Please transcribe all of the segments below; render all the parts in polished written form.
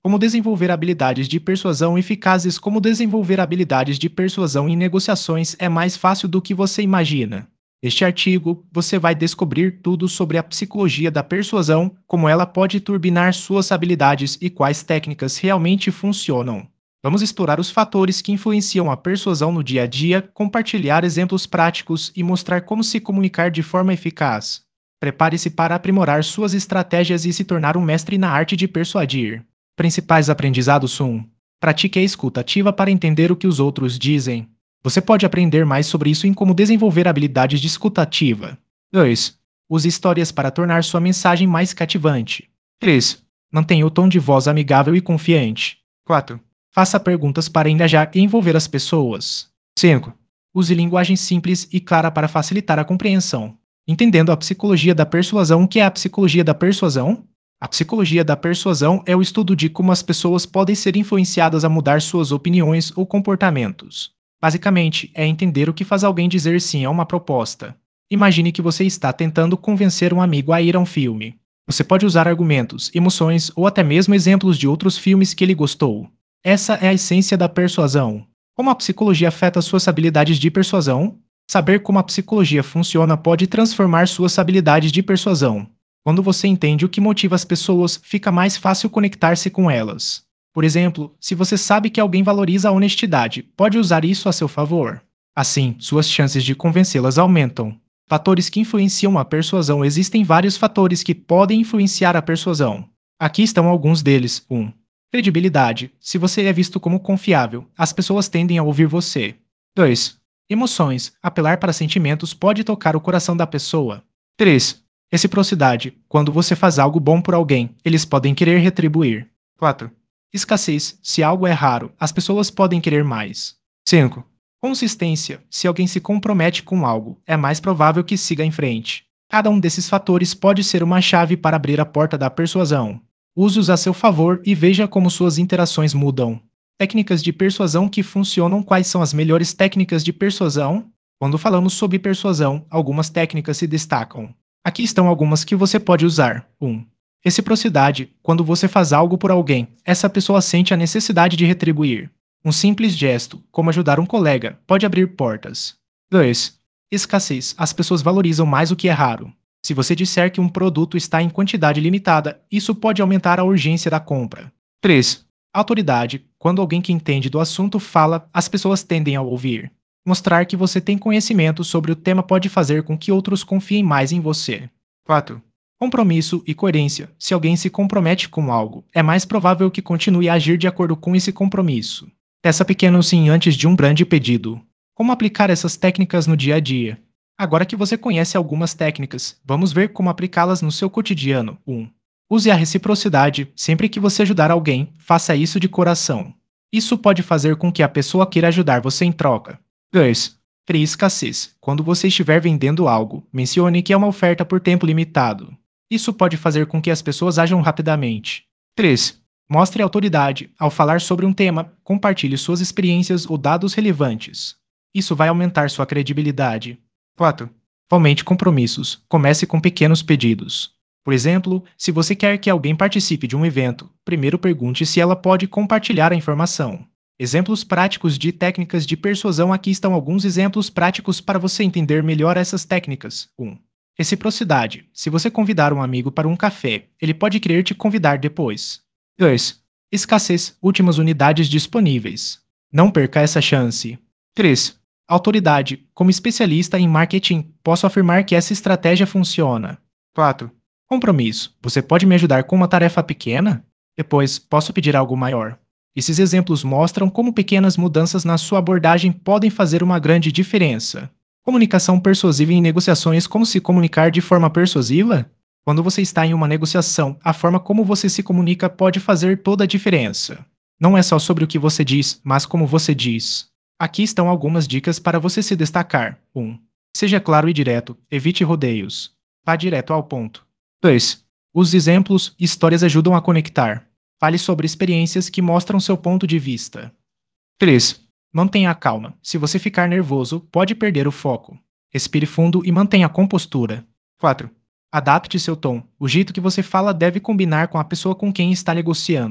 Como desenvolver habilidades de persuasão eficazes. Como desenvolver habilidades de persuasão em negociações é mais fácil do que você imagina. Neste artigo, você vai descobrir tudo sobre a psicologia da persuasão, como ela pode turbinar suas habilidades e quais técnicas realmente funcionam. Vamos explorar os fatores que influenciam a persuasão no dia a dia, compartilhar exemplos práticos e mostrar como se comunicar de forma eficaz. Prepare-se para aprimorar suas estratégias e se tornar um mestre na arte de persuadir. Principais aprendizados 1. Pratique a escuta ativa para entender o que os outros dizem. Você pode aprender mais sobre isso em como desenvolver habilidades de escuta ativa. 2. Use histórias para tornar sua mensagem mais cativante. 3. Mantenha o tom de voz amigável e confiante. 4. Faça perguntas para engajar e envolver as pessoas. 5. Use linguagem simples e clara para facilitar a compreensão. Entendendo a psicologia da persuasão. O que é a psicologia da persuasão? A psicologia da persuasão é o estudo de como as pessoas podem ser influenciadas a mudar suas opiniões ou comportamentos. Basicamente, é entender o que faz alguém dizer sim a uma proposta. Imagine que você está tentando convencer um amigo a ir a um filme. Você pode usar argumentos, emoções ou até mesmo exemplos de outros filmes que ele gostou. Essa é a essência da persuasão. Como a psicologia afeta suas habilidades de persuasão? Saber como a psicologia funciona pode transformar suas habilidades de persuasão. Quando você entende o que motiva as pessoas, fica mais fácil conectar-se com elas. Por exemplo, se você sabe que alguém valoriza a honestidade, pode usar isso a seu favor. Assim, suas chances de convencê-las aumentam. Fatores que influenciam a persuasão. Existem vários fatores que podem influenciar a persuasão. Aqui estão alguns deles. 1. Credibilidade. Se você é visto como confiável, as pessoas tendem a ouvir você. 2. Emoções. Apelar para sentimentos pode tocar o coração da pessoa. 3. Reciprocidade. Quando você faz algo bom por alguém, eles podem querer retribuir. 4. Escassez. Se algo é raro, as pessoas podem querer mais. 5. Consistência. Se alguém se compromete com algo, é mais provável que siga em frente. Cada um desses fatores pode ser uma chave para abrir a porta da persuasão. Use-os a seu favor e veja como suas interações mudam. Técnicas de persuasão que funcionam. Quais são as melhores técnicas de persuasão? Quando falamos sobre persuasão, algumas técnicas se destacam. Aqui estão algumas que você pode usar. 1. Reciprocidade. Quando você faz algo por alguém, essa pessoa sente a necessidade de retribuir. Um simples gesto, como ajudar um colega, pode abrir portas. 2. Escassez. As pessoas valorizam mais o que é raro. Se você disser que um produto está em quantidade limitada, isso pode aumentar a urgência da compra. 3. Autoridade. Quando alguém que entende do assunto fala, as pessoas tendem a ouvir. Mostrar que você tem conhecimento sobre o tema pode fazer com que outros confiem mais em você. 4. Compromisso e coerência. Se alguém se compromete com algo, é mais provável que continue a agir de acordo com esse compromisso. Peça pequeno sim antes de um grande pedido. Como aplicar essas técnicas no dia a dia? Agora que você conhece algumas técnicas, vamos ver como aplicá-las no seu cotidiano. 1. Use a reciprocidade. Sempre que você ajudar alguém, faça isso de coração. Isso pode fazer com que a pessoa queira ajudar você em troca. 2. Crie escassez. Quando você estiver vendendo algo, mencione que é uma oferta por tempo limitado. Isso pode fazer com que as pessoas ajam rapidamente. 3. Mostre autoridade. Ao falar sobre um tema, compartilhe suas experiências ou dados relevantes. Isso vai aumentar sua credibilidade. 4. Fomente compromissos. Comece com pequenos pedidos. Por exemplo, se você quer que alguém participe de um evento, primeiro pergunte se ela pode compartilhar a informação. Exemplos práticos de técnicas de persuasão. Aqui estão alguns exemplos práticos para você entender melhor essas técnicas. 1. Reciprocidade. Se você convidar um amigo para um café, ele pode querer te convidar depois. 2. Escassez. Últimas unidades disponíveis. Não perca essa chance. 3. Autoridade. Como especialista em marketing, posso afirmar que essa estratégia funciona. 4. Compromisso. Você pode me ajudar com uma tarefa pequena? Depois, posso pedir algo maior. Esses exemplos mostram como pequenas mudanças na sua abordagem podem fazer uma grande diferença. Comunicação persuasiva em negociações. Como se comunicar de forma persuasiva? Quando você está em uma negociação, a forma como você se comunica pode fazer toda a diferença. Não é só sobre o que você diz, mas como você diz. Aqui estão algumas dicas para você se destacar. 1. Seja claro e direto. Evite rodeios. Vá direto ao ponto. 2. Os exemplos e histórias ajudam a conectar. Fale sobre experiências que mostram seu ponto de vista. 3. Mantenha a calma. Se você ficar nervoso, pode perder o foco. Respire fundo e mantenha a compostura. 4. Adapte seu tom. O jeito que você fala deve combinar com a pessoa com quem está negociando.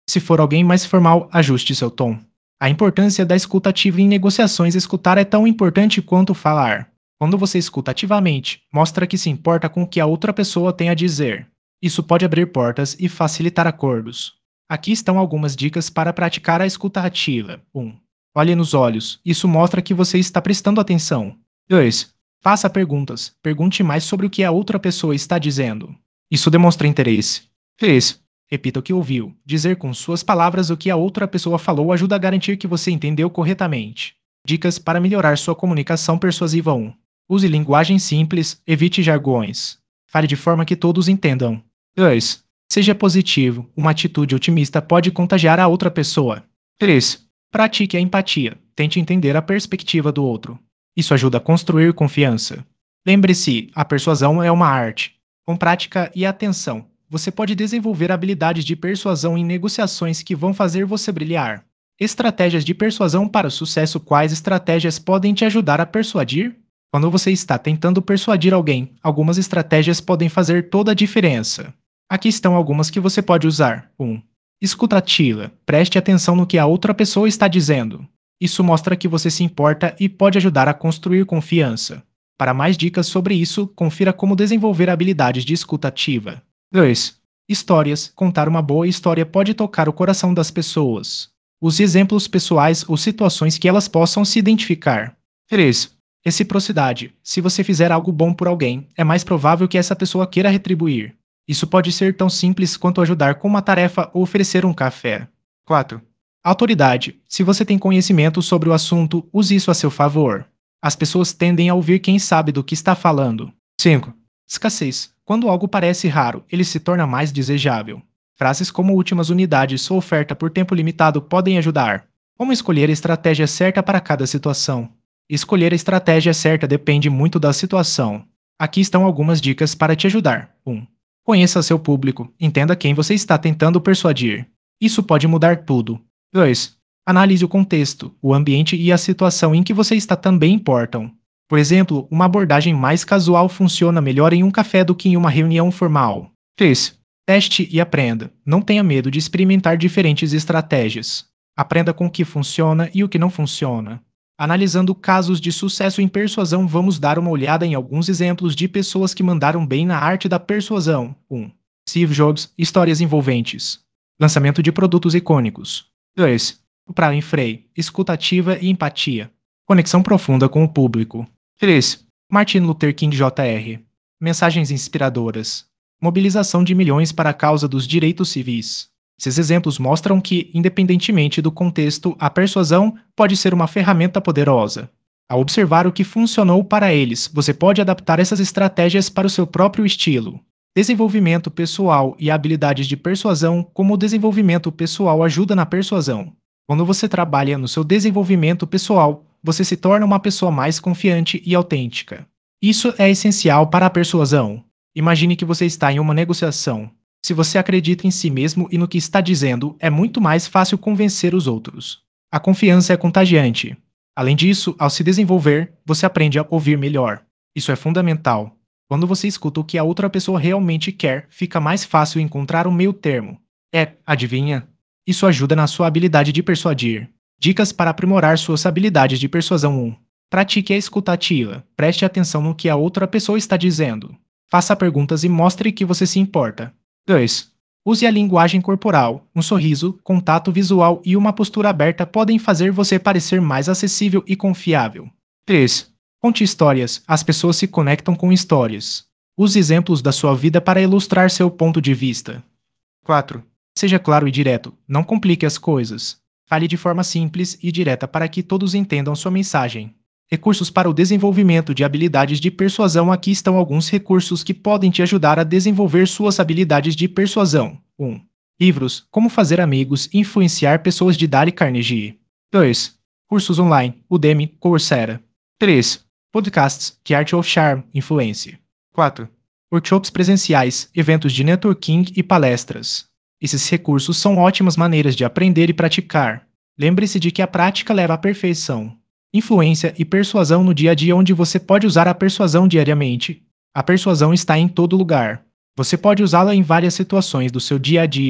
Se for alguém mais formal, ajuste seu tom. A importância da escuta ativa em negociações. Escutar é tão importante quanto falar. Quando você escuta ativamente, mostra que se importa com o que a outra pessoa tem a dizer. Isso pode abrir portas e facilitar acordos. Aqui estão algumas dicas para praticar a escuta ativa. 1. Olhe nos olhos. Isso mostra que você está prestando atenção. 2. Faça perguntas. Pergunte mais sobre o que a outra pessoa está dizendo. Isso demonstra interesse. 3. Repita o que ouviu. Dizer com suas palavras o que a outra pessoa falou ajuda a garantir que você entendeu corretamente. Dicas para melhorar sua comunicação persuasiva. 1. Use linguagem simples, evite jargões. Fale de forma que todos entendam. 2. Seja positivo. Uma atitude otimista pode contagiar a outra pessoa. 3. Pratique a empatia. Tente entender a perspectiva do outro. Isso ajuda a construir confiança. Lembre-se, a persuasão é uma arte. Com prática e atenção, você pode desenvolver habilidades de persuasão em negociações que vão fazer você brilhar. Estratégias de persuasão para o sucesso. Quais estratégias podem te ajudar a persuadir? Quando você está tentando persuadir alguém, algumas estratégias podem fazer toda a diferença. Aqui estão algumas que você pode usar. 1. Escuta ativa. Preste atenção no que a outra pessoa está dizendo. Isso mostra que você se importa e pode ajudar a construir confiança. Para mais dicas sobre isso, confira como desenvolver habilidades de escuta ativa. 2. Histórias. Contar uma boa história pode tocar o coração das pessoas. Use exemplos pessoais ou situações que elas possam se identificar. 3. Reciprocidade. Se você fizer algo bom por alguém, é mais provável que essa pessoa queira retribuir. Isso pode ser tão simples quanto ajudar com uma tarefa ou oferecer um café. 4. Autoridade. Se você tem conhecimento sobre o assunto, use isso a seu favor. As pessoas tendem a ouvir quem sabe do que está falando. 5. Escassez. Quando algo parece raro, ele se torna mais desejável. Frases como últimas unidades ou oferta por tempo limitado podem ajudar. Como escolher a estratégia certa para cada situação? Escolher a estratégia certa depende muito da situação. Aqui estão algumas dicas para te ajudar. 1. Conheça seu público. Entenda quem você está tentando persuadir. Isso pode mudar tudo. 2. Analise o contexto, o ambiente e a situação em que você está também importam. Por exemplo, uma abordagem mais casual funciona melhor em um café do que em uma reunião formal. 3. Teste e aprenda. Não tenha medo de experimentar diferentes estratégias. Aprenda com o que funciona e o que não funciona. Analisando casos de sucesso em persuasão, vamos dar uma olhada em alguns exemplos de pessoas que mandaram bem na arte da persuasão. 1. Steve Jobs, histórias envolventes. Lançamento de produtos icônicos. 2. Oprah Winfrey, escuta ativa e empatia. Conexão profunda com o público. 3. Martin Luther King Jr. Mensagens inspiradoras. Mobilização de milhões para a causa dos direitos civis. Esses exemplos mostram que, independentemente do contexto, a persuasão pode ser uma ferramenta poderosa. Ao observar o que funcionou para eles, você pode adaptar essas estratégias para o seu próprio estilo. Desenvolvimento pessoal e habilidades de persuasão. Como o desenvolvimento pessoal ajuda na persuasão? Quando você trabalha no seu desenvolvimento pessoal, você se torna uma pessoa mais confiante e autêntica. Isso é essencial para a persuasão. Imagine que você está em uma negociação. Se você acredita em si mesmo e no que está dizendo, é muito mais fácil convencer os outros. A confiança é contagiante. Além disso, ao se desenvolver, você aprende a ouvir melhor. Isso é fundamental. Quando você escuta o que a outra pessoa realmente quer, fica mais fácil encontrar um meio termo. Adivinha? Isso ajuda na sua habilidade de persuadir. Dicas para aprimorar suas habilidades de persuasão. 1. Pratique a escuta ativa. Preste atenção no que a outra pessoa está dizendo. Faça perguntas e mostre que você se importa. 2. Use a linguagem corporal. Um sorriso, contato visual e uma postura aberta podem fazer você parecer mais acessível e confiável. 3. Conte histórias. As pessoas se conectam com histórias. Use exemplos da sua vida para ilustrar seu ponto de vista. 4. Seja claro e direto. Não complique as coisas. Fale de forma simples e direta para que todos entendam sua mensagem. Recursos para o desenvolvimento de habilidades de persuasão. Aqui estão alguns recursos que podem te ajudar a desenvolver suas habilidades de persuasão. 1. Livros. Como fazer amigos e influenciar pessoas de Dale Carnegie. 2. Cursos online. Udemy, Coursera. 3. Podcasts. The Art of Charm, Influência. 4. Workshops presenciais, eventos de networking e palestras. Esses recursos são ótimas maneiras de aprender e praticar. Lembre-se de que a prática leva à perfeição. Influência e persuasão no dia a dia. Onde você pode usar a persuasão diariamente. A persuasão está em todo lugar. Você pode usá-la em várias situações do seu dia a dia.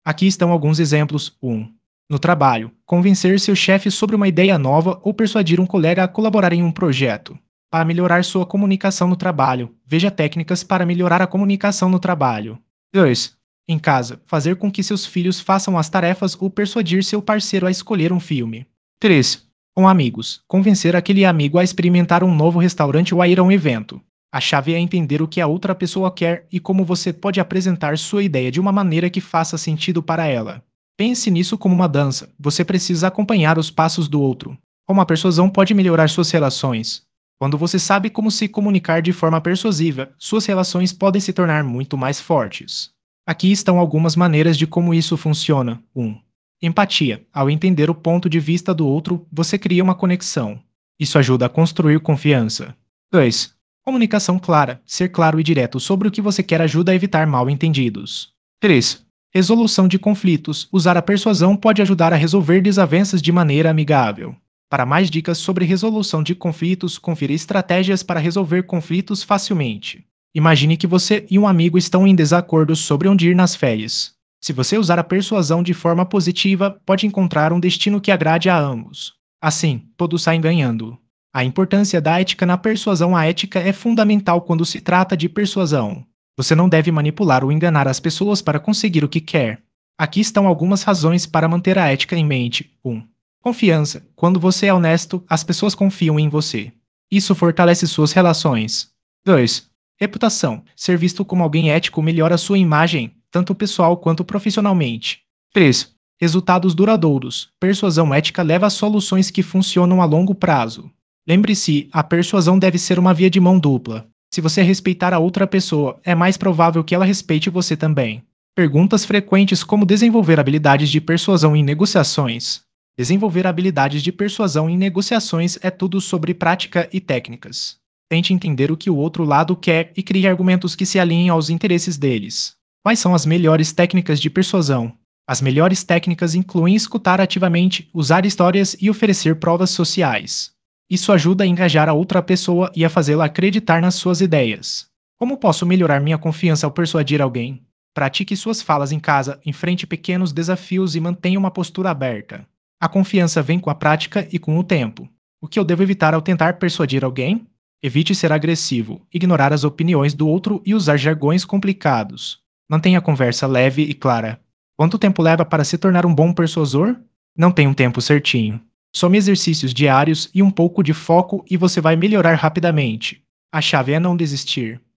Aqui estão alguns exemplos. 1. No trabalho, convencer seu chefe sobre uma ideia nova ou persuadir um colega a colaborar em um projeto. Para melhorar sua comunicação no trabalho, veja técnicas para melhorar a comunicação no trabalho. 2. Em casa, fazer com que seus filhos façam as tarefas ou persuadir seu parceiro a escolher um filme. 3. Com amigos, convencer aquele amigo a experimentar um novo restaurante ou a ir a um evento. A chave é entender o que a outra pessoa quer e como você pode apresentar sua ideia de uma maneira que faça sentido para ela. Pense nisso como uma dança, você precisa acompanhar os passos do outro. Como a persuasão pode melhorar suas relações? Quando você sabe como se comunicar de forma persuasiva, suas relações podem se tornar muito mais fortes. Aqui estão algumas maneiras de como isso funciona. 1. Empatia. Ao entender o ponto de vista do outro, você cria uma conexão. Isso ajuda a construir confiança. 2. Comunicação clara. Ser claro e direto sobre o que você quer ajuda a evitar mal-entendidos. 3. Resolução de conflitos. Usar a persuasão pode ajudar a resolver desavenças de maneira amigável. Para mais dicas sobre resolução de conflitos, confira estratégias para resolver conflitos facilmente. Imagine que você e um amigo estão em desacordo sobre onde ir nas férias. Se você usar a persuasão de forma positiva, pode encontrar um destino que agrade a ambos. Assim, todos saem ganhando. A importância da ética na persuasão. A ética é fundamental quando se trata de persuasão. Você não deve manipular ou enganar as pessoas para conseguir o que quer. Aqui estão algumas razões para manter a ética em mente. 1. Confiança. Quando você é honesto, as pessoas confiam em você. Isso fortalece suas relações. 2. Reputação. Ser visto como alguém ético melhora sua imagem, tanto pessoal quanto profissionalmente. 3. Resultados duradouros. Persuasão ética leva a soluções que funcionam a longo prazo. Lembre-se, a persuasão deve ser uma via de mão dupla. Se você respeitar a outra pessoa, é mais provável que ela respeite você também. Perguntas frequentes: como desenvolver habilidades de persuasão em negociações. Desenvolver habilidades de persuasão em negociações é tudo sobre prática e técnicas. Tente entender o que o outro lado quer e crie argumentos que se alinhem aos interesses deles. Quais são as melhores técnicas de persuasão? As melhores técnicas incluem escutar ativamente, usar histórias e oferecer provas sociais. Isso ajuda a engajar a outra pessoa e a fazê-la acreditar nas suas ideias. Como posso melhorar minha confiança ao persuadir alguém? Pratique suas falas em casa, enfrente pequenos desafios e mantenha uma postura aberta. A confiança vem com a prática e com o tempo. O que eu devo evitar ao tentar persuadir alguém? Evite ser agressivo, ignorar as opiniões do outro e usar jargões complicados. Mantenha a conversa leve e clara. Quanto tempo leva para se tornar um bom persuasor? Não tem um tempo certinho. Some exercícios diários e um pouco de foco e você vai melhorar rapidamente. A chave é não desistir.